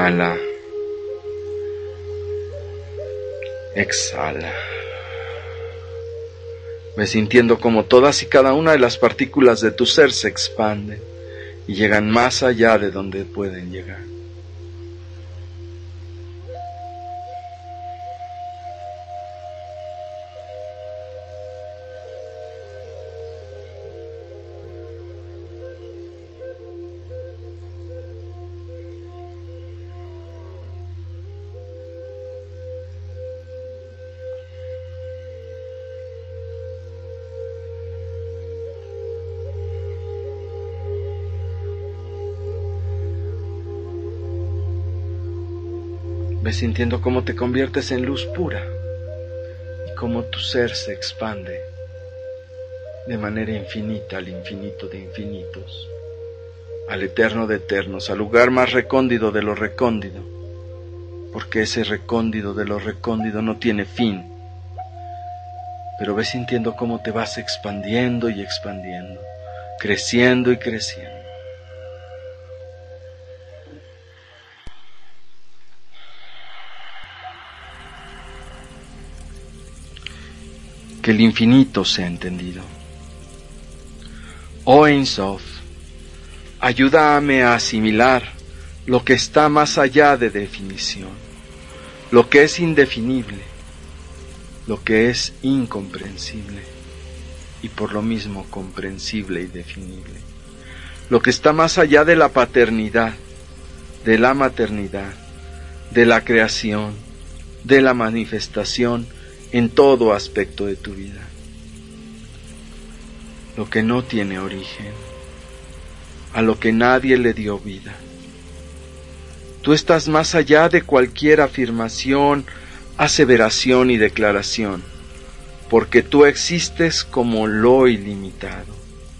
Inhala. Exhala. Ve sintiendo como todas y cada una de las partículas de tu ser se expanden y llegan más allá de donde pueden llegar. Ves sintiendo cómo te conviertes en luz pura y cómo tu ser se expande de manera infinita al infinito de infinitos, al eterno de eternos, al lugar más recóndito de lo recóndito, porque ese recóndito de lo recóndito no tiene fin. Pero ves sintiendo cómo te vas expandiendo y expandiendo, creciendo y creciendo. Que el infinito sea entendido. Oh Ein Sof, ayúdame a asimilar lo que está más allá de definición, lo que es indefinible, lo que es incomprensible y por lo mismo comprensible y definible, lo que está más allá de la paternidad, de la maternidad, de la creación, de la manifestación en todo aspecto de tu vida, lo que no tiene origen, a lo que nadie le dio vida. Tú estás más allá de cualquier afirmación, aseveración y declaración, porque tú existes como lo ilimitado.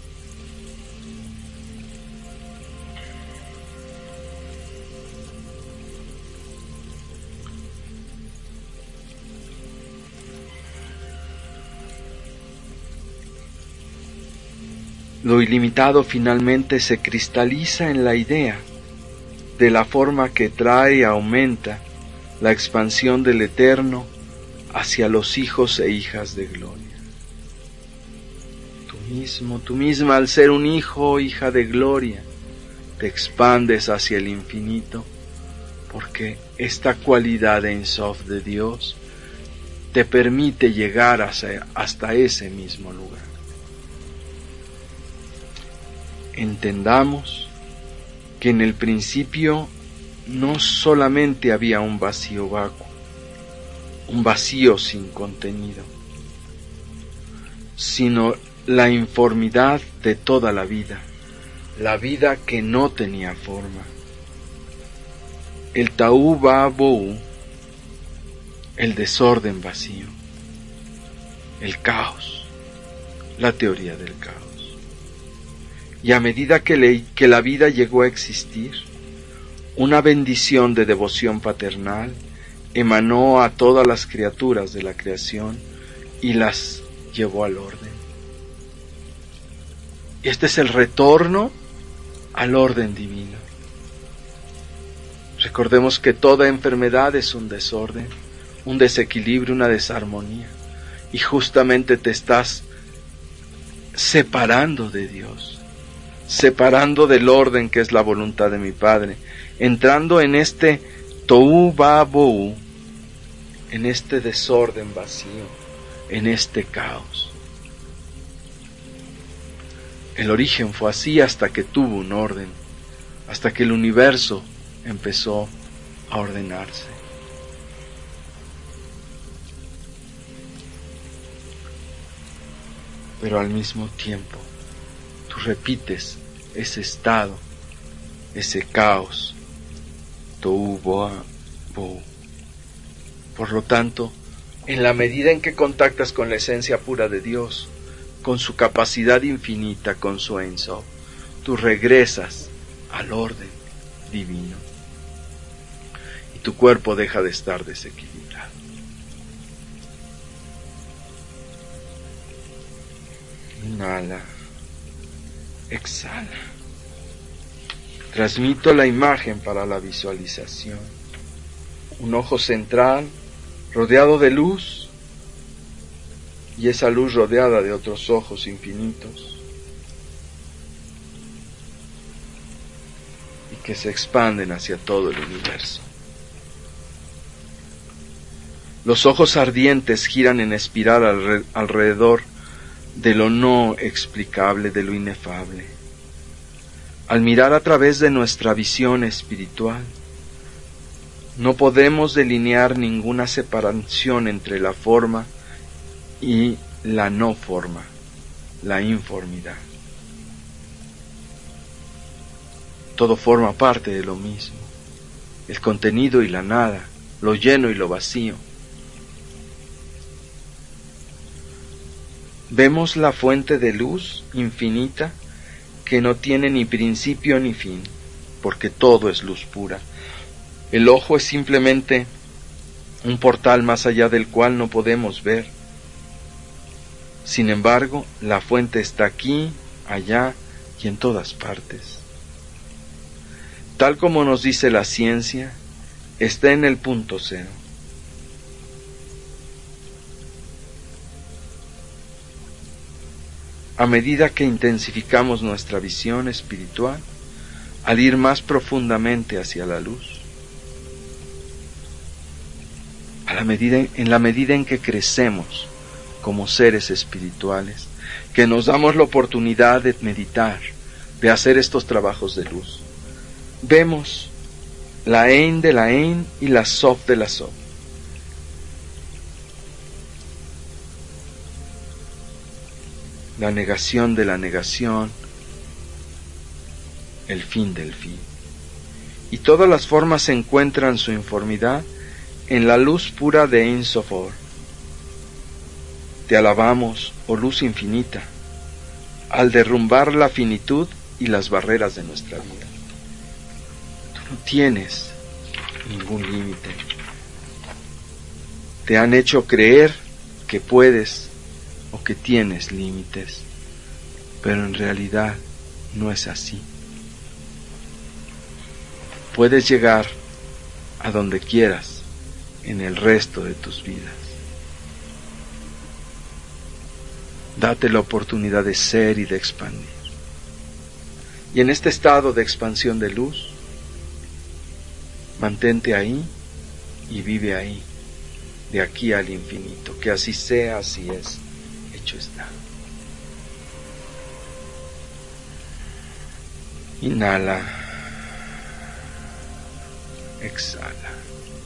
Lo ilimitado finalmente se cristaliza en la idea de la forma que trae y aumenta la expansión del Eterno hacia los hijos e hijas de gloria. Tú misma, al ser un hijo o hija de gloria, te expandes hacia el infinito, porque esta cualidad Ein Sof de Dios te permite llegar hasta ese mismo lugar. Entendamos que en el principio no solamente había un vacío vacuo, un vacío sin contenido, sino la informidad de toda la vida que no tenía forma, el Tahu Ba'Bou, el desorden vacío, el caos, la teoría del caos. Y a medida que la vida llegó a existir, una bendición de devoción paternal emanó a todas las criaturas de la creación y las llevó al orden. Y este es el retorno al orden divino. Recordemos que toda enfermedad es un desorden, un desequilibrio, una desarmonía, y justamente te estás separando de Dios, separando del orden que es la voluntad de mi Padre, entrando en este Tohu Ba'Bou, en este desorden vacío, en este caos. El origen fue así hasta que tuvo un orden, hasta que el universo empezó a ordenarse. Pero al mismo tiempo, tú repites ese estado, ese caos, Tohu Ba'Bou. Por lo tanto, en la medida en que contactas con la esencia pura de Dios, con su capacidad infinita, con su Ein Sof, tú regresas al orden divino y tu cuerpo deja de estar desequilibrado. Inhala, exhala. Transmito la imagen para la visualización. Un ojo central rodeado de luz y esa luz rodeada de otros ojos infinitos y que se expanden hacia todo el universo. Los ojos ardientes giran en espiral alrededor de lo no explicable, de lo inefable. Al mirar a través de nuestra visión espiritual, no podemos delinear ninguna separación entre la forma y la no forma, la informidad. Todo forma parte de lo mismo, el contenido y la nada, lo lleno y lo vacío. Vemos la fuente de luz infinita que no tiene ni principio ni fin, porque todo es luz pura. El ojo es simplemente un portal más allá del cual no podemos ver. Sin embargo, la fuente está aquí, allá y en todas partes. Tal como nos dice la ciencia, está en el punto cero. A medida que intensificamos nuestra visión espiritual, al ir más profundamente hacia la luz, en la medida en que crecemos como seres espirituales, que nos damos la oportunidad de meditar, de hacer estos trabajos de luz, vemos la Ein de la Ein y la Sof de la Sof. La negación de la negación, el fin del fin. Y todas las formas encuentran su informidad en la luz pura de Ein Sofor. Te alabamos, oh luz infinita, al derrumbar la finitud y las barreras de nuestra vida. Tú no tienes ningún límite. Te han hecho creer que puedes o que tienes límites, pero en realidad no es así. Puedes llegar a donde quieras en el resto de tus vidas. Date la oportunidad de ser y de expandir. Y en este estado de expansión de luz, mantente ahí y vive ahí, de aquí al infinito. Que así sea, así es. Hecho está. Inhala. Exhala.